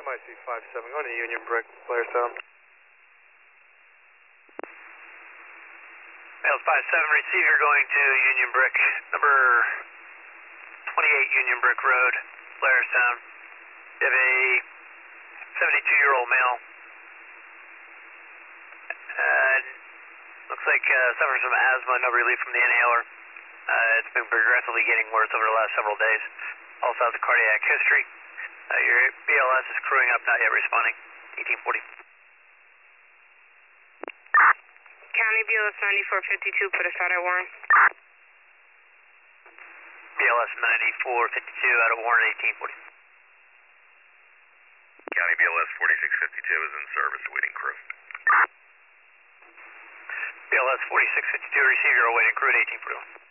MIC 57, going to Union Brick, Blairstown. Males 57, receiver going to Union Brick, number 28 Union Brick Road, Blairstown. You have a 72-year-old male. Looks like suffers from asthma, no relief from the inhaler. It's been progressively getting worse over the last several days. Also has a cardiac history. Your BLS is crewing up, not yet responding. 1840. County BLS 9452, put a shot at Warren. BLS 9452 out of Warren, 1840. County BLS 4652 is in service, awaiting crew. BLS 4652, receive your awaiting crew at 1841.